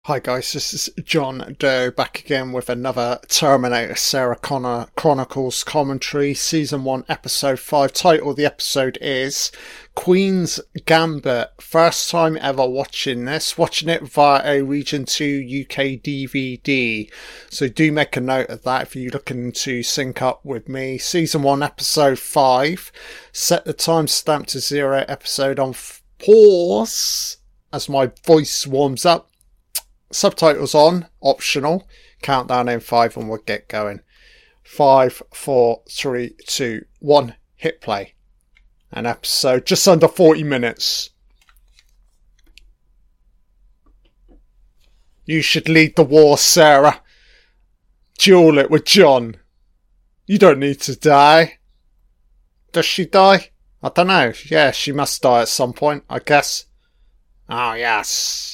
Hi guys, this is John Doe back again with another Terminator Sarah Connor Chronicles commentary, Season 1, Episode 5. Title of the episode is Queen's Gambit. First time ever watching it via a Region 2 UK DVD. So do make a note of that if you're looking to sync up with me. Season 1, Episode 5. Set the timestamp to 0, episode on pause as my voice warms up. Subtitles on, optional. Countdown in 5 and we'll get going. 5, 4, 3, 2, 1. Hit play. An episode just under 40 minutes. You should lead the war, Sarah. Duel it with John. You don't need to die. Does she die? I don't know. Yeah, she must die at some point, I guess. Oh, yes.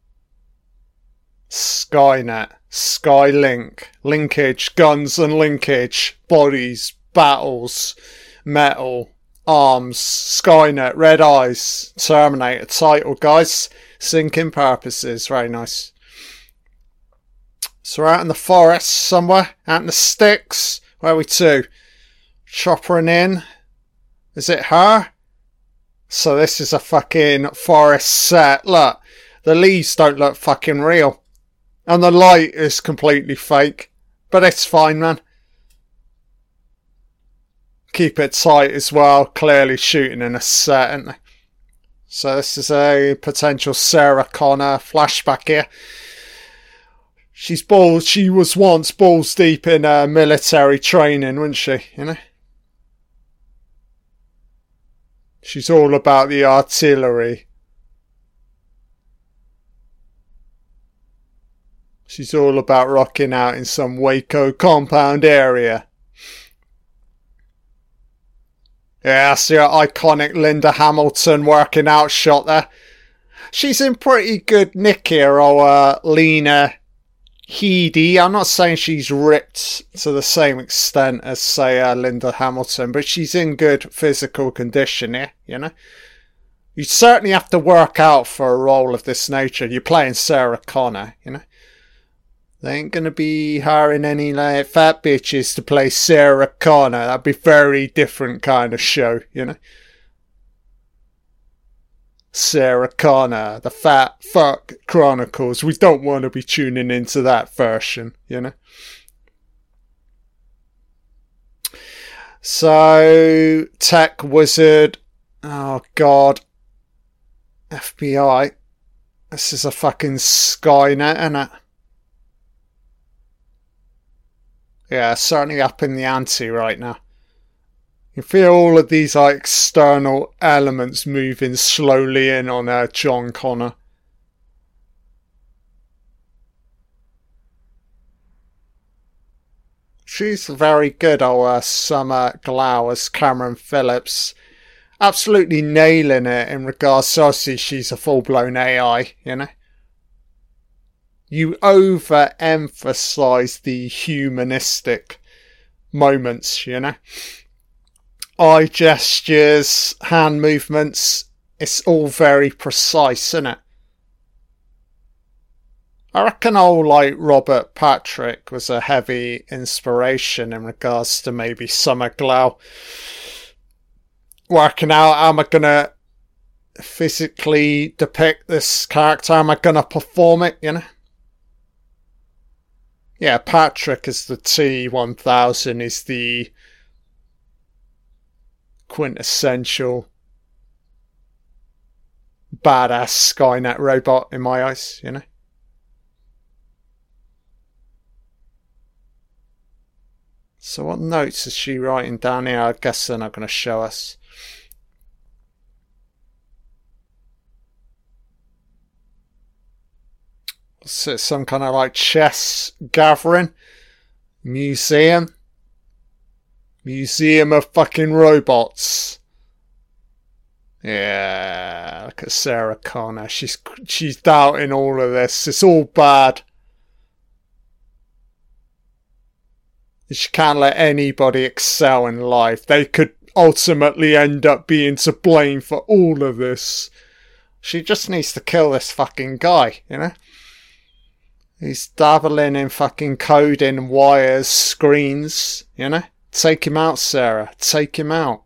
Skynet, Skylink, linkage, guns and linkage, bodies, battles, metal, arms, Skynet, red eyes, Terminator title, guys. Syncing purposes, very nice. So we're out in the forest somewhere, out in the sticks. Where are we to? Choppering in. Is it her? So this is a fucking forest set. Look, the leaves don't look fucking real. And the light is completely fake. But it's fine, man. Keep it tight as well. Clearly shooting in a set, aren't they? So this is a potential Sarah Connor flashback here. She was once balls deep in military training, wasn't she? You know? She's all about the artillery. She's all about rocking out in some Waco compound area. Yeah, that's the iconic Linda Hamilton working out shot there. She's in pretty good nick here, Lena Headey. I'm not saying she's ripped to the same extent as, say, Linda Hamilton, but she's in good physical condition here, you know. You certainly have to work out for a role of this nature. You're playing Sarah Connor, you know. They ain't gonna be hiring any like fat bitches to play Sarah Connor. That'd be a very different kind of show, you know. Sarah Connor, the Fat Fuck Chronicles. We don't want to be tuning into that version, you know. So, Tech Wizard. Oh, God. FBI. This is a fucking Skynet, isn't it? Yeah, certainly up in the ante right now. You feel all of these like external elements moving slowly in on John Connor. She's very good, Summer Glau as Cameron Phillips. Absolutely nailing it in regards to, obviously, she's a full-blown AI, you know. You overemphasize the humanistic moments, you know. Eye gestures, hand movements. It's all very precise, isn't it? I reckon Robert Patrick was a heavy inspiration in regards to maybe Summer Glau. Working out, how am I going to physically depict this character? How am I going to perform it, you know? Yeah, Patrick is the T-1000, is the quintessential badass Skynet robot in my eyes, you know? So what notes is she writing down here? I guess they're not going to show us. So it's some kind of like chess gathering. Museum of fucking robots. Yeah, look at Sarah Connor. She's doubting all of this. It's all bad. She can't let anybody excel in life. They could ultimately end up being to blame for all of this. She just needs to kill this fucking guy, you know? He's dabbling in fucking coding, wires, screens, you know? Take him out, Sarah. Take him out.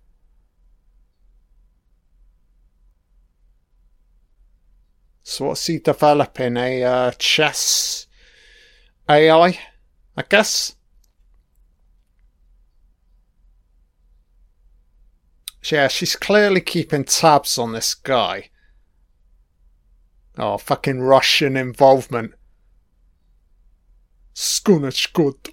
So what's he developing? A chess AI, I guess? Yeah, she's clearly keeping tabs on this guy. Oh, fucking Russian involvement. Skunachkut.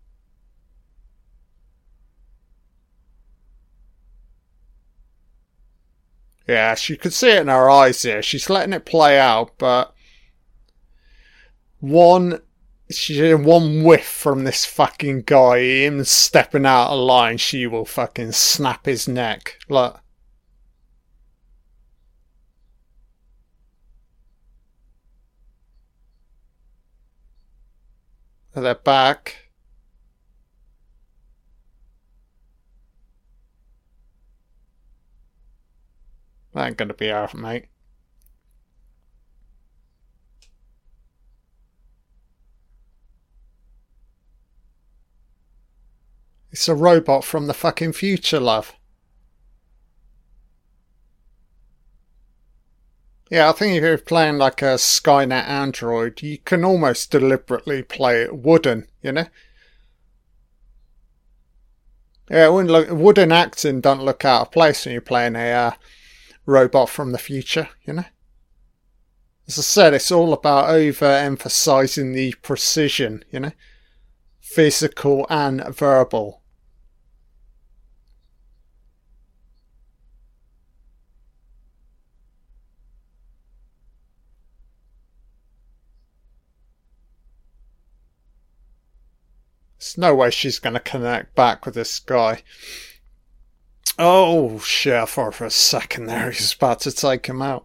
Yeah, she could see it in her eyes here. She's letting it play out, but one whiff from this fucking guy, him stepping out of line, she will fucking snap his neck. Look. They're back. That ain't gonna be out, mate. It's a robot from the fucking future, love. Yeah, I think if you're playing like a Skynet android, you can almost deliberately play it wooden, you know? Yeah, wooden acting don't look out of place when you're playing a robot from the future, you know? As I said, it's all about overemphasizing the precision, you know? Physical and verbal. There's no way she's going to connect back with this guy. Oh, shit, I thought for a second there he was about to take him out.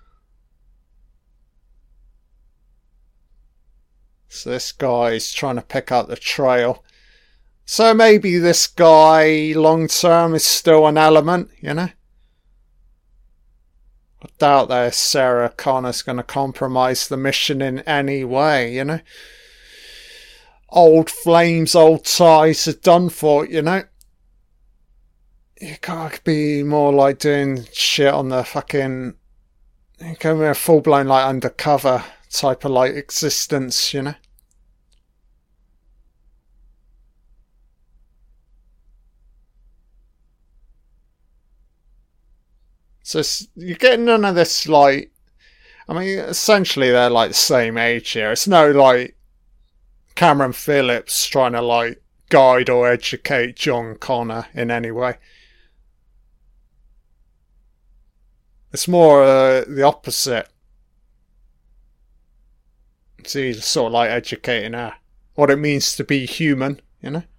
So this guy's trying to pick up the trail. So maybe this guy, long term, is still an element, you know? I doubt that Sarah Connor's going to compromise the mission in any way, you know? Old flames, old ties are done for, you know? You gotta be more like doing shit on the fucking... You can be a full-blown, like, undercover type of, like, existence, you know? So you're getting none of this, like... I mean, essentially they're, like, the same age here. It's no, like, Cameron Phillips trying to, like, guide or educate John Connor in any way. It's more the opposite. He's sort of like educating her. What it means to be human, you know?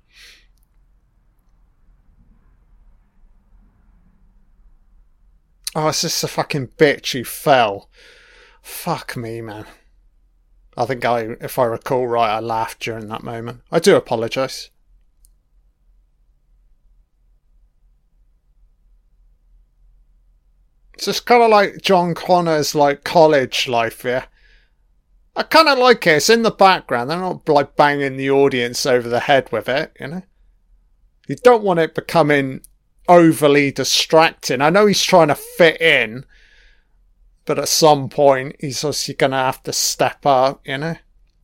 Oh, it's just a fucking bitch who fell. Fuck me, man. I think if I recall right, I laughed during that moment. I do apologise. It's just kind of like John Connor's like college life here. I kind of like it. It's in the background. They're not like banging the audience over the head with it, you know. You don't want it becoming overly distracting. I know he's trying to fit in, but at some point he's obviously going to have to step up, you know.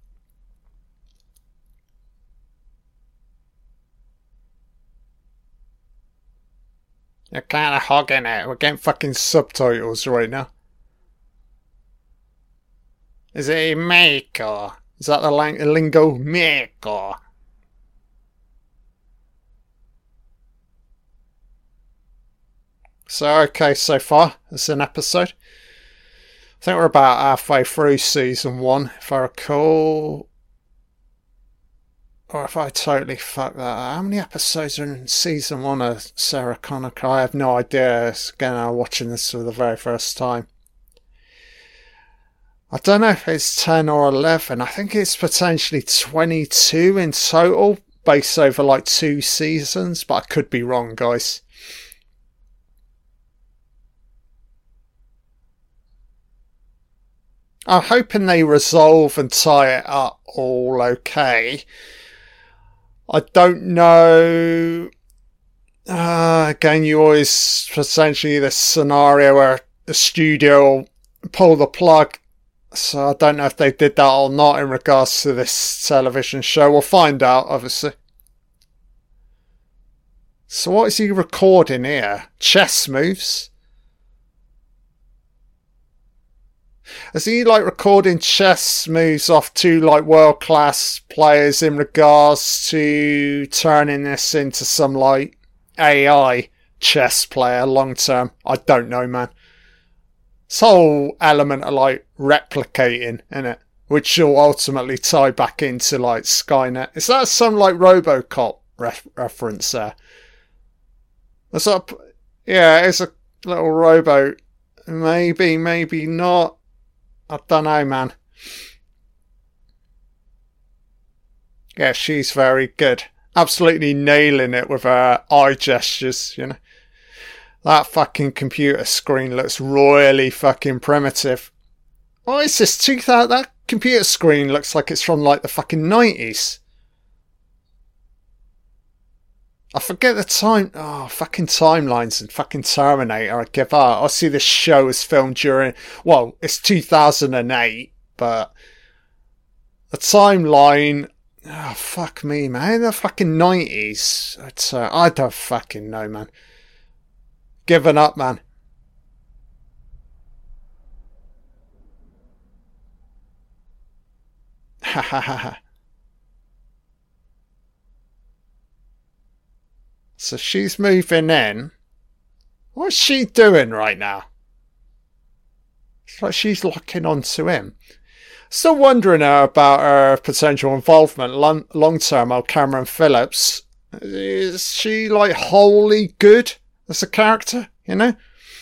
You're kind of hogging it. We're getting fucking subtitles right now. Is it a make or is that the lingo? Make or? So, okay, so far, it's an episode. I think we're about halfway through season 1, if I recall. Or if I totally fucked that up. How many episodes are in season 1 of Sarah Connor? I have no idea. Again, I'm watching this for the very first time. I don't know if it's 10 or 11. I think it's potentially 22 in total, based over like 2 seasons, but I could be wrong, guys. I'm hoping they resolve and tie it up all okay. I don't know. Again, you always potentially this scenario where the studio pull the plug. So I don't know if they did that or not in regards to this television show. We'll find out, obviously. So what is he recording here? Chess moves? Is he like recording chess moves off two like world class players in regards to turning this into some like AI chess player long term? I don't know, man. This whole element of like replicating, innit? Which will ultimately tie back into like Skynet. Is that some like RoboCop reference there? What's up? Yeah, it's a little rowboat. Maybe, maybe not. I don't know, man. Yeah, she's very good. Absolutely nailing it with her eye gestures, you know. That fucking computer screen looks royally fucking primitive. Why is this 2000? That computer screen looks like it's from like the fucking 90s. I forget the time. Oh, fucking timelines and fucking Terminator. I give up. I see this show was filmed during. Well, it's 2008, but the timeline. Oh, fuck me, man. The fucking 90s. I don't fucking know, man. Giving up, man. Ha ha ha ha. So she's moving in. What's she doing right now? It's like she's locking onto him. Still wondering about her potential involvement long term with Cameron Phillips. Is she like wholly good as a character, you know?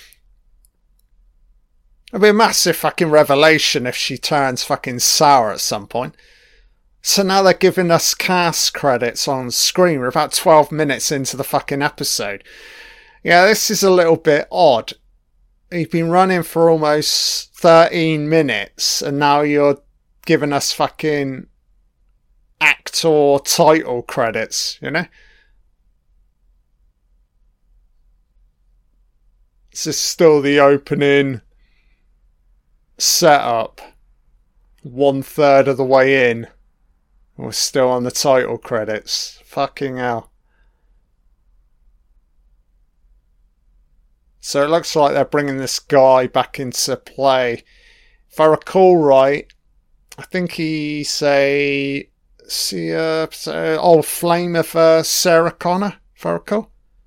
It'll be a massive fucking revelation if she turns fucking sour at some point. So now they're giving us cast credits on screen. We're about 12 minutes into the fucking episode. Yeah, this is a little bit odd. You've been running for almost 13 minutes and now you're giving us fucking actor title credits, you know? This is still the opening setup. 1/3 of the way in. We're still on the title credits. Fucking hell. So it looks like they're bringing this guy back into play. If I recall right, I think he's a old flame of Sarah Connor, if I recall.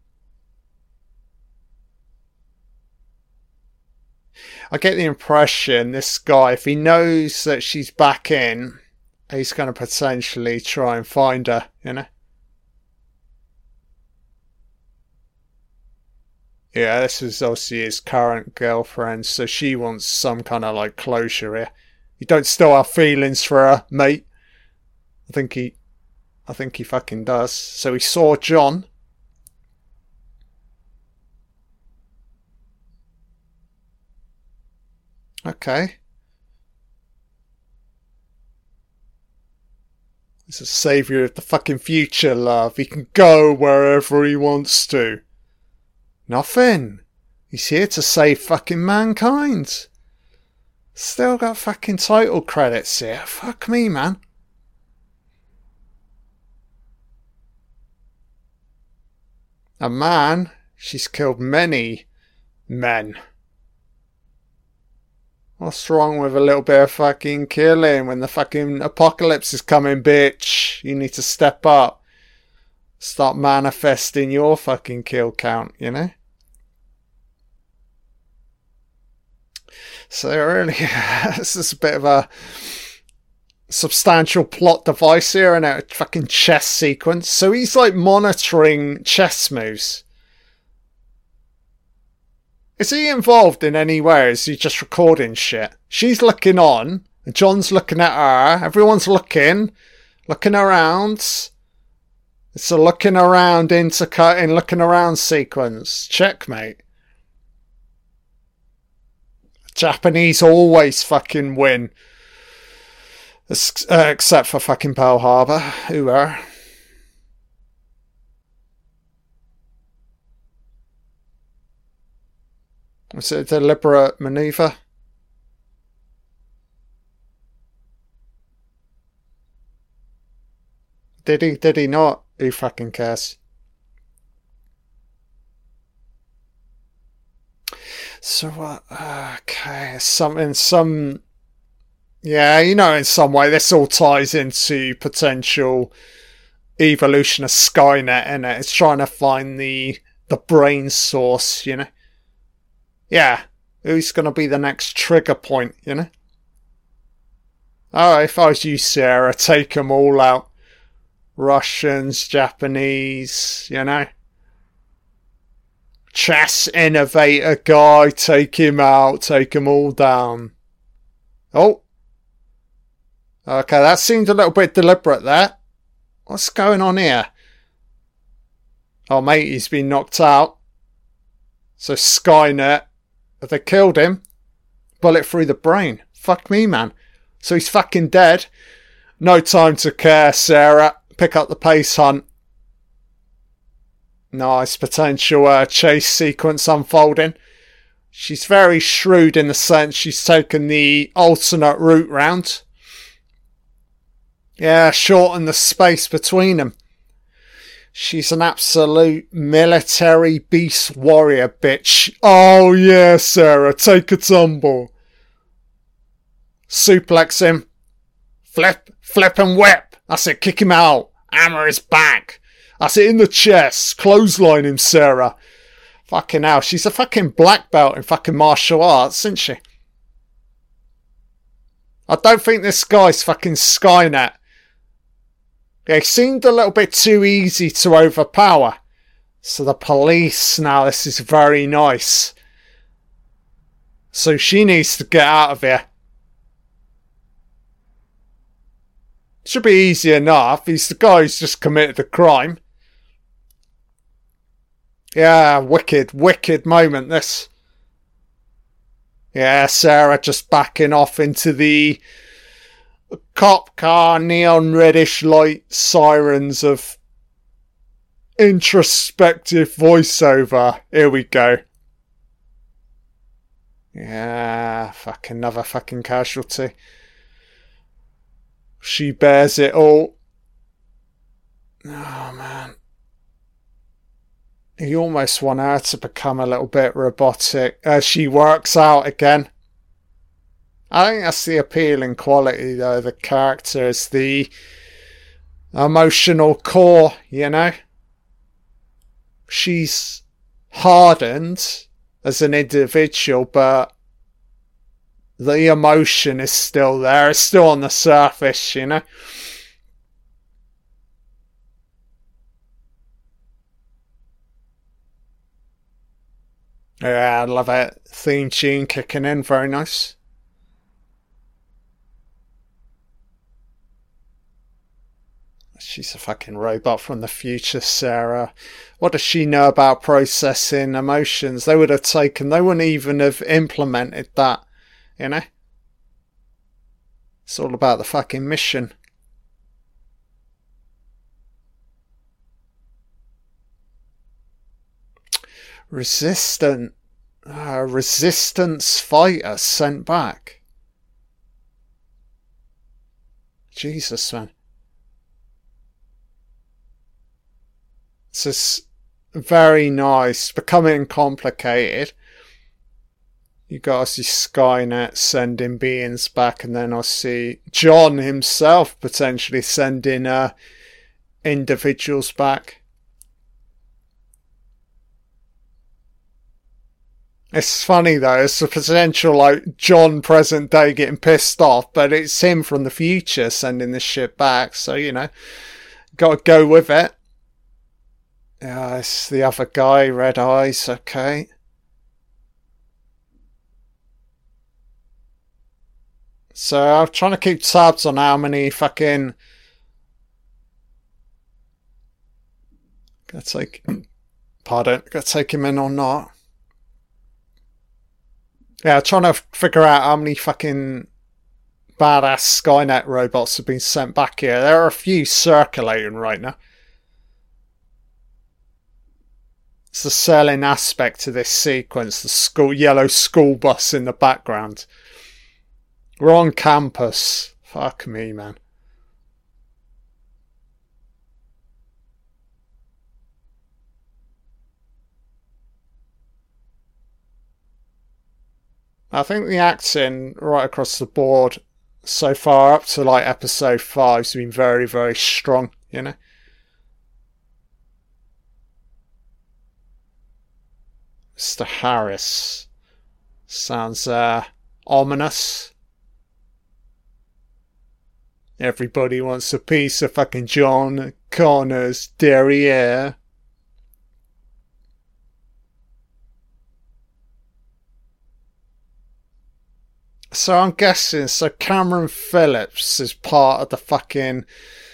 I get the impression this guy, if he knows that she's back in, he's going to potentially try and find her, you know? Yeah, this is obviously his current girlfriend, so she wants some kind of like closure here. You don't still have feelings for her, mate. I think he fucking does. So he saw John. Okay. He's a saviour of the fucking future, love. He can go wherever he wants to. Nothing. He's here to save fucking mankind. Still got fucking title credits here. Fuck me, man. A man? She's killed many men. What's wrong with a little bit of fucking killing when the fucking apocalypse is coming, bitch? You need to step up. Start manifesting your fucking kill count, you know? So really, this is a bit of a substantial plot device here and a fucking chess sequence. So he's like monitoring chess moves. Is he involved in any way? Is he just recording shit? She's looking on. John's looking at her. Everyone's looking around. It's a looking around intercutting, looking around sequence. Checkmate. Japanese always fucking win. Except for fucking Pearl Harbor. Who are? Was it a deliberate maneuver? Did he? Did he not? Who fucking cares? So what? Okay, some. Yeah, you know, in some way, this all ties into potential evolution of Skynet, and it's trying to find the brain source, you know. Yeah, who's going to be the next trigger point, you know? Oh, if I was you, Sarah, take them all out. Russians, Japanese, you know. Chess innovator guy, take him out, take them all down. Oh. Okay, that seemed a little bit deliberate there. What's going on here? Oh, mate, he's been knocked out. So Skynet, have they killed him? Bullet through the brain. Fuck me, man. So he's fucking dead. No time to care, Sarah. Pick up the pace, hunt. Nice potential chase sequence unfolding. She's very shrewd in the sense she's taken the alternate route round. Yeah, shorten the space between them. She's an absolute military beast warrior, bitch. Oh yeah, Sarah, take a tumble. Suplex him. Flip and whip. That's it, kick him out. Hammer his back. That's it, in the chest. Clothesline him, Sarah. Fucking hell, she's a fucking black belt in fucking martial arts, isn't she? I don't think this guy's fucking Skynet. They seemed a little bit too easy to overpower. So the police now, this is very nice. So she needs to get out of here. Should be easy enough. He's the guy who's just committed the crime. Yeah, wicked moment this. Yeah, Sarah just backing off into the cop car, neon reddish light, sirens of introspective voiceover. Here we go. Yeah, fucking another fucking casualty. She bears it all. Oh, man. You almost want her to become a little bit robotic as she works out again. I think that's the appealing quality, though. The character is the emotional core, you know? She's hardened as an individual, but the emotion is still there. It's still on the surface, you know? Yeah, I love it. Theme tune kicking in. Very nice. She's a fucking robot from the future, Sarah. What does she know about processing emotions? They wouldn't even have implemented that, you know? It's all about the fucking mission. Resistance fighter sent back. Jesus, man. This is very nice. Becoming complicated. You got to see Skynet sending beings back, and then I see John himself potentially sending individuals back. It's funny though, it's a potential like John present day getting pissed off, but it's him from the future sending this shit back, so you know, gotta go with it. Yeah, it's the other guy, red eyes, okay. So I'm trying to keep tabs on how many fucking... Gotta take him in or not. Yeah, trying to figure out how many fucking badass Skynet robots have been sent back here. There are a few circulating right now. It's the selling aspect to this sequence, the yellow school bus in the background. We're on campus. Fuck me, man. I think the acting right across the board so far up to like episode 5 has been very, very strong, you know? Mr. Harris. Sounds ominous. Everybody wants a piece of fucking John Connor's derriere. So I'm guessing, so Cameron Phillips is part of the fucking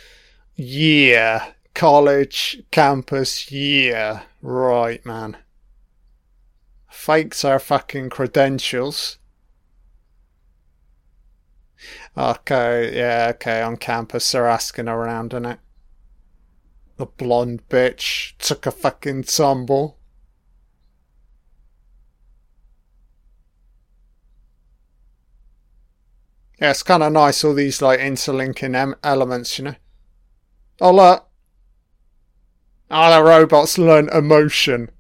college campus year. Right, man. Faked our fucking credentials. Okay, yeah, okay, on campus they're asking around, innit? The blonde bitch took a fucking tumble. Yeah, it's kind of nice, all these like interlinking elements, you know? Oh, look. Ah, the robots learn emotion.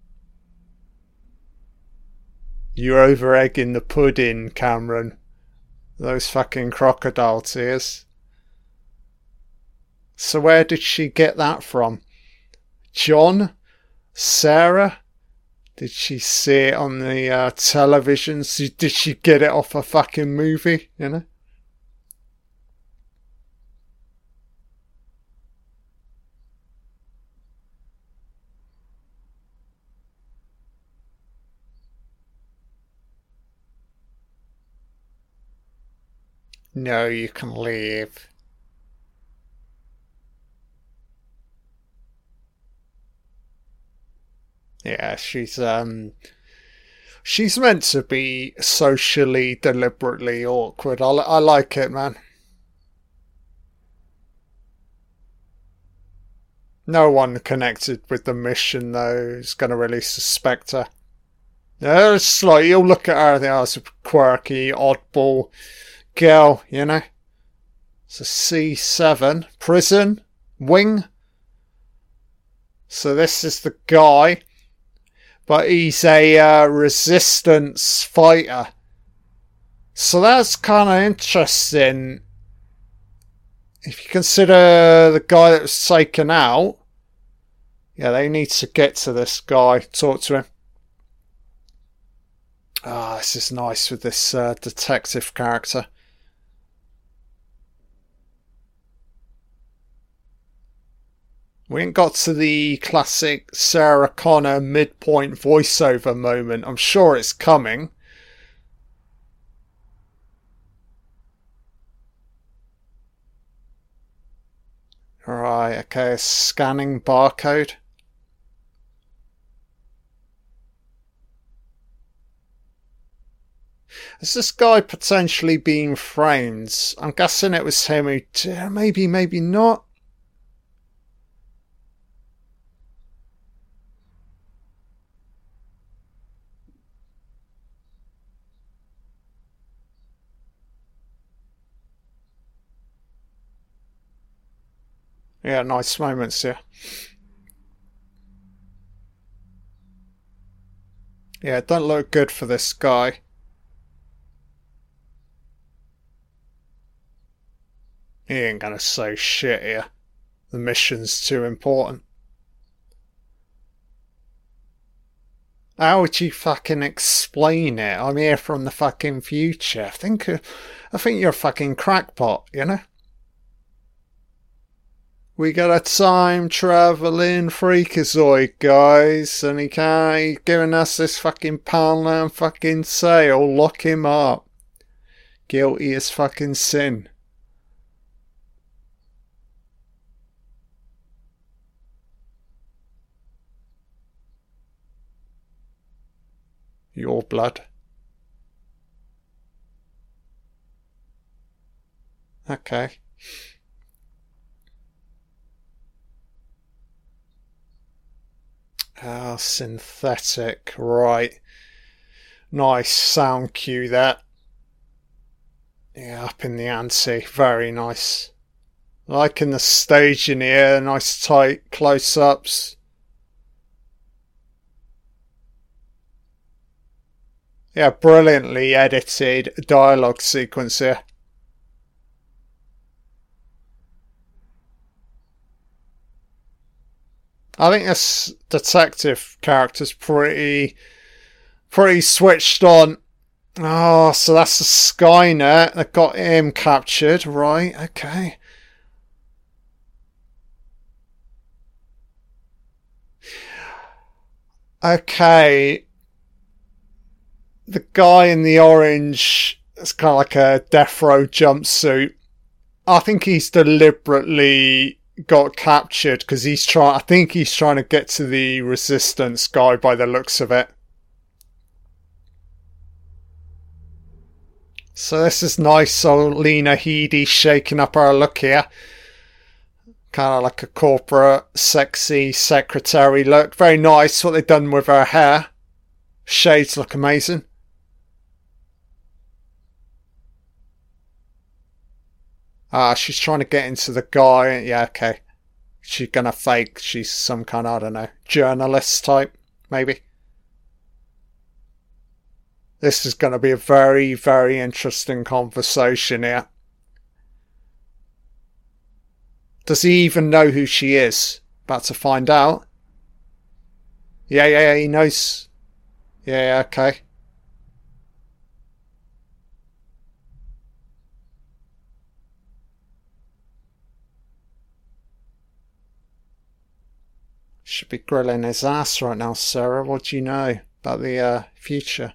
You're over egging the pudding, Cameron. Those fucking crocodile tears. So where did she get that from? John? Sarah? Did she see it on the television? Did she get it off a fucking movie, you know? No, you can leave. Yeah, she's meant to be socially deliberately awkward. I like it, man. No one connected with the mission though is going to really suspect her. Yeah, it's like you'll look at her and think, oh, it's a quirky, oddball girl, you know. It's a C7 prison wing. So this is the guy, but he's a resistance fighter. So that's kind of interesting. If you consider the guy that was taken out, yeah, they need to get to this guy, talk to him. Ah, this is nice with this detective character. We ain't got to the classic Sarah Connor midpoint voiceover moment. I'm sure it's coming. Right, okay, scanning barcode. Is this guy potentially being framed? I'm guessing it was him who... Maybe, maybe not. Yeah, nice moments here. Yeah, it don't look good for this guy. He ain't gonna say shit here. The mission's too important. How would you fucking explain it? I'm here from the fucking future. I think you're a fucking crackpot, you know? We got a time traveling freakazoid, guys, and he's giving us this fucking Poundland fucking sale. Lock him up. Guilty as fucking sin. Your blood. Okay. Ah, synthetic. Right. Nice sound cue there. Yeah, up in the ante. Very nice. Liking the staging here. Nice tight close-ups. Yeah, brilliantly edited dialogue sequence here. I think this detective character's pretty switched on. Oh, so that's the Skynet that got him captured, right? Okay. Okay. The guy in the orange, it's kind of like a death row jumpsuit. I think he's deliberately got captured because I think he's trying to get to the resistance guy by the looks of it. So this is nice old Lena Headey shaking up her look here. Kind of like a corporate, sexy secretary look. Very nice what they've done with her hair. Shades look amazing. She's trying to get into the guy. Yeah, okay. She's gonna fake she's some kind of, I don't know, journalist type, maybe. This is going to be a very, very interesting conversation here. Does he even know who she is? About to find out. Yeah, he knows. Yeah, okay. Should be grilling his ass right now, Sarah. What do you know about the future?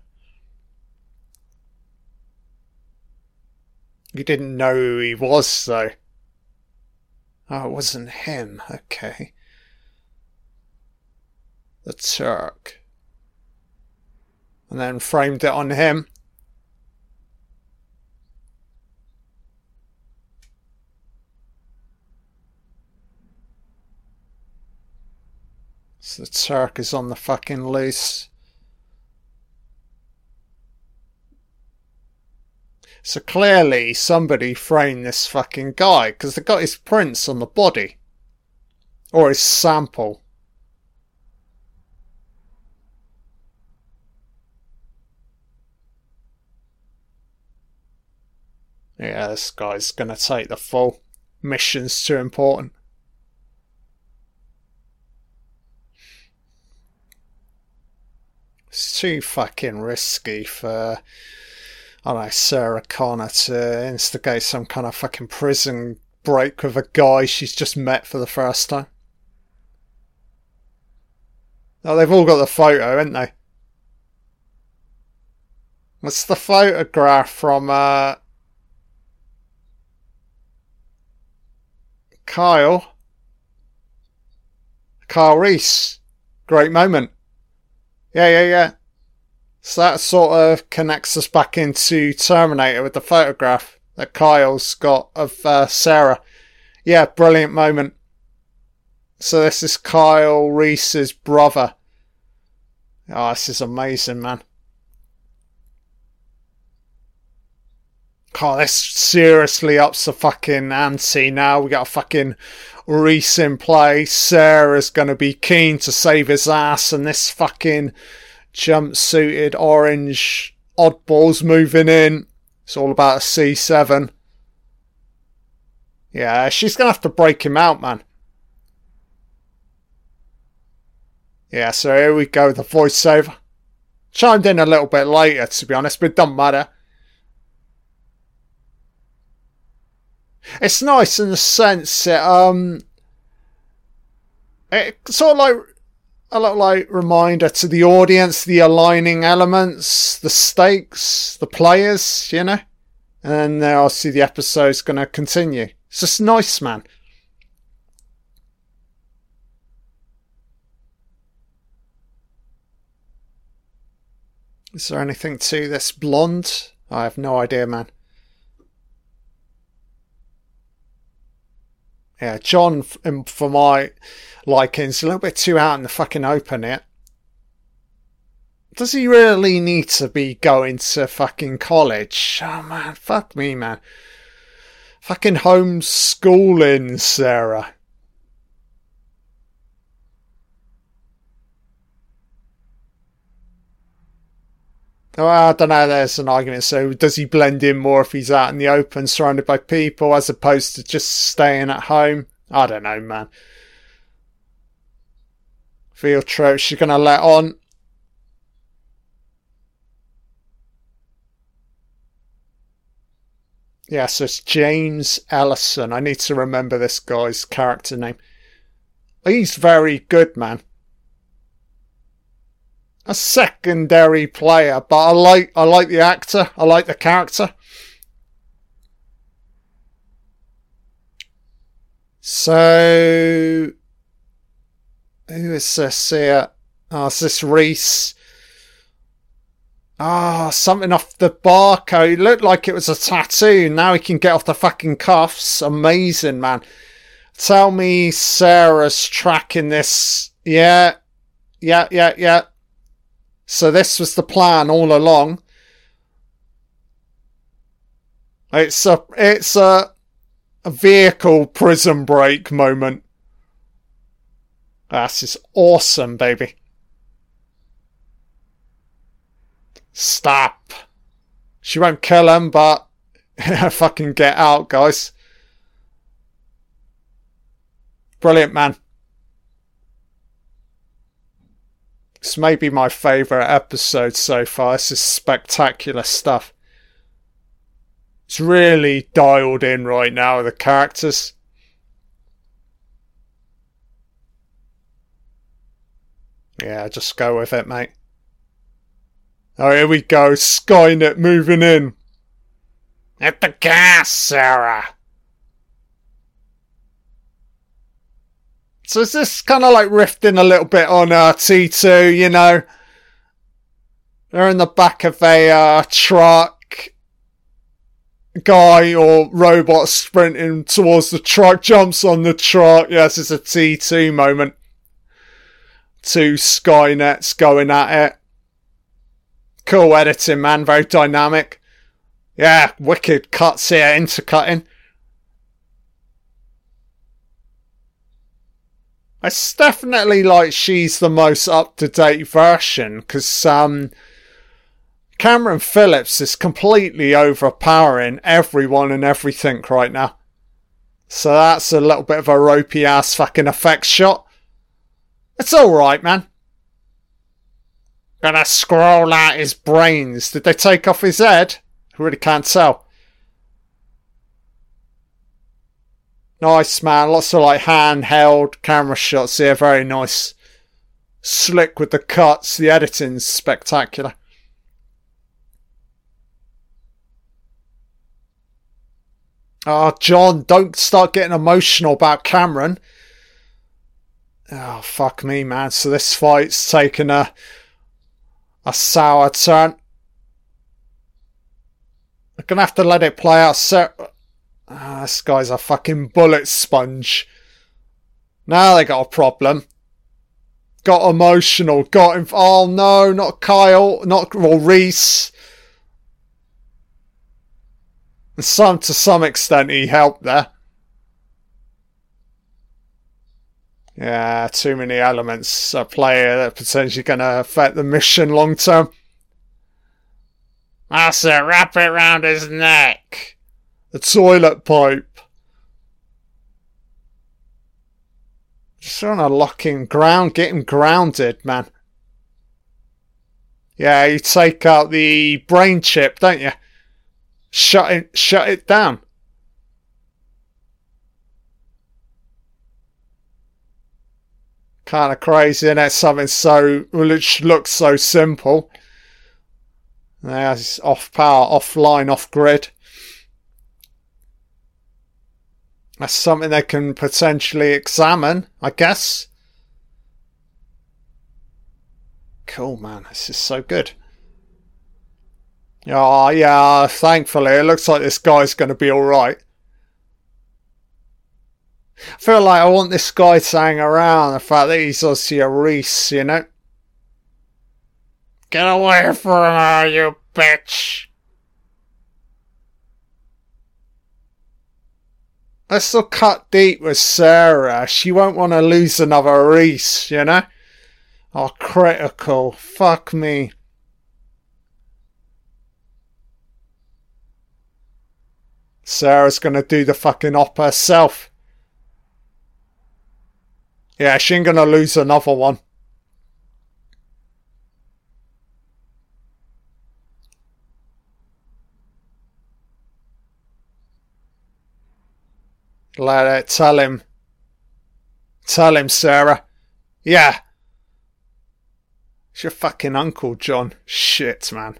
You didn't know who he was, though. Oh, it wasn't him. Okay. The Turk. And then framed it on him. So the Turk is on the fucking loose. So clearly somebody framed this fucking guy because they got his prints on the body. Or his sample. Yeah, this guy's gonna take the fall. Mission's too important. It's too fucking risky for, I don't know, Sarah Connor to instigate some kind of fucking prison break with a guy she's just met for the first time. Oh, they've all got the photo, haven't they? What's the photograph from Kyle? Kyle Reese. Great moment. Yeah. So that sort of connects us back into Terminator with the photograph that Kyle's got of Sarah. Yeah, brilliant moment. So this is Kyle Reese's brother. Oh, this is amazing, man. Oh, this seriously ups the fucking ante now. We got a fucking Reese in play. Sarah's going to be keen to save his ass, and this fucking jumpsuited orange oddball's moving in. It's all about a C7. Yeah, she's going to have to break him out, man. Yeah, so here we go, the voiceover. Chimed in a little bit later, to be honest, but it doesn't matter. It's nice in the sense it sort of like a little like reminder to the audience, the aligning elements, the stakes, the players, you know? And then obviously the episode's going to continue. It's just nice, man. Is there anything to this blonde? I have no idea, man. Yeah, John, for my likings, a little bit too out in the fucking open here. Does he really need to be going to fucking college? Oh man, fuck me, man. Fucking homeschooling, Sarah. Oh, I don't know, there's an argument. So does he blend in more if he's out in the open, surrounded by people, as opposed to just staying at home? I don't know, man. Field trip, she's going to let on. Yeah, so it's James Ellison. I need to remember this guy's character name. He's very good, man. A secondary player, but I like the actor. I like the character. So, who is this here? Oh, is this Reese? Ah, something off the barcode. It looked like it was a tattoo. Now he can get off the fucking cuffs. Amazing, man. Tell me Sarah's tracking this. Yeah. So this was the plan all along. It's a vehicle prison break moment. This is awesome, baby. Stop. She won't kill him, but fucking get out, guys. Brilliant, man. This may be my favourite episode so far. This is spectacular stuff. It's really dialed in right now, the characters. Yeah, just go with it, mate. Oh, here we go. Skynet moving in. Hit the gas, Sarah. So is this kind of like riffing a little bit on T2, you know? They're in the back of a truck. Guy or robot sprinting towards the truck, jumps on the truck. Yes, it's a T2 moment. Two Skynets going at it. Cool editing, man. Very dynamic. Yeah, wicked cuts here, intercutting. It's definitely like she's the most up-to-date version, because Cameron Phillips is completely overpowering everyone and everything right now. So that's a little bit of a ropey-ass fucking effects shot. It's alright, man. Gonna scroll out his brains. Did they take off his head? I really can't tell. Nice, man. Lots of like handheld camera shots here. Very nice. Slick with the cuts. The editing's spectacular. Oh, John, don't start getting emotional about Cameron. Oh, fuck me, man. So this fight's taken a sour turn. I'm gonna have to let it play out. This guy's a fucking bullet sponge. Now they got a problem. Got emotional. Got him. Oh no, not Kyle. Or Reese. To some extent, he helped there. Yeah, too many elements at play that are potentially going to affect the mission long term. That's it, wrap it round his neck. The toilet pipe. Just trying to lock him get him grounded, man. Yeah, you take out the brain chip, don't you? Shut it down. Kind of crazy, and it's something which looks so simple. Yeah, it's off power, offline, off grid. That's something they can potentially examine, I guess. Cool, man. This is so good. Oh, yeah, thankfully, it looks like this guy's going to be alright. I feel like I want this guy to hang around. The fact that he's obviously a Reese, you know? Get away from her, you bitch! Let's still cut deep with Sarah. She won't want to lose another Reese, you know? Oh, critical. Fuck me. Sarah's gonna do the fucking op herself. Yeah, she ain't gonna lose another one. Let it. Tell him. Tell him, Sarah. Yeah. It's your fucking uncle, John. Shit, man.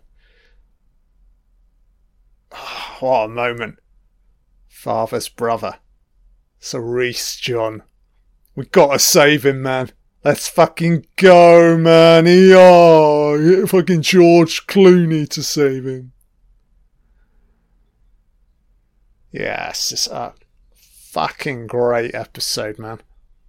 Oh, what a moment. Father's brother. It's a Reese, John. We gotta save him, man. Let's fucking go, man. Yeah. Get fucking George Clooney to save him. Yes, it's a fucking great episode, man.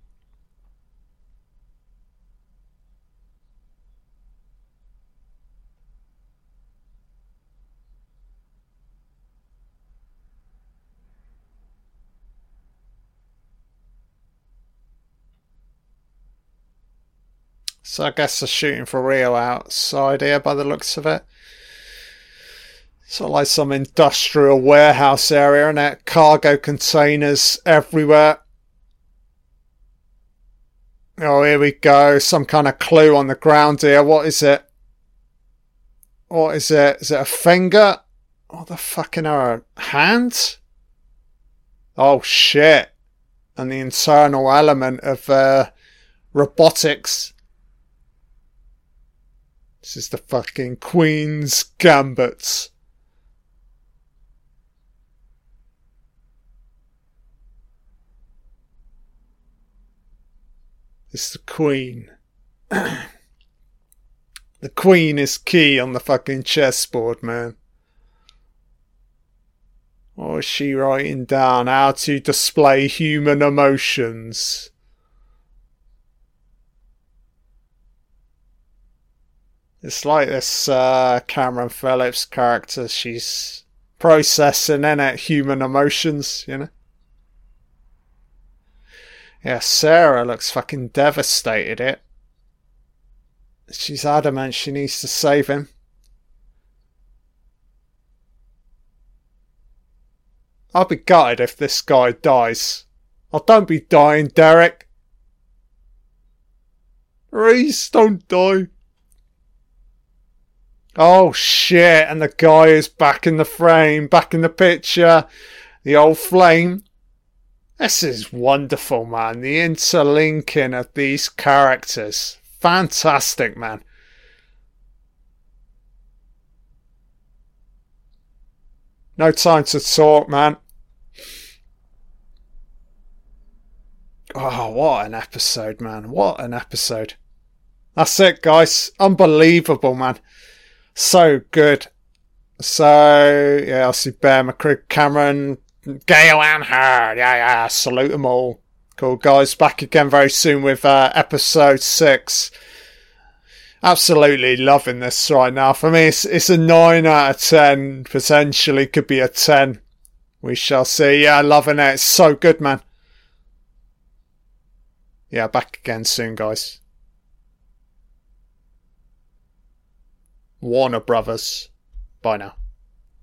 So I guess they're shooting for real outside here by the looks of it. Sort of like some industrial warehouse area, and it? Cargo containers everywhere. Oh, here we go. Some kind of clue on the ground here. What is it? What is it? Is it a finger? What the fucking are a hand? Oh shit. And the internal element of robotics. This is the fucking Queen's Gambit. It's the Queen. The Queen is key on the fucking chessboard, man. What is she writing down? How to display human emotions. It's like this Cameron Phillips character. She's processing in it human emotions, you know? Yeah, Sarah looks fucking devastated it. She's adamant she needs to save him. I'll be gutted if this guy dies. Oh, don't be dying, Derek. Reese, don't die. Oh shit, and the guy is back in the frame, back in the picture. The old flame. This is wonderful, man. The interlinking of these characters. Fantastic, man. No time to talk, man. Oh, what an episode, man. What an episode. That's it, guys. Unbelievable, man. So good. So, yeah, I'll see Bear, McCrig, Cameron, Gale and her. Yeah, salute them all. Cool, guys. Back again very soon with episode 6. Absolutely loving this right now. For me, it's a 9 out of 10. Potentially could be a 10. We shall see. Yeah, loving it. It's so good, man. Yeah, back again soon, guys. Warner Brothers. Bye now.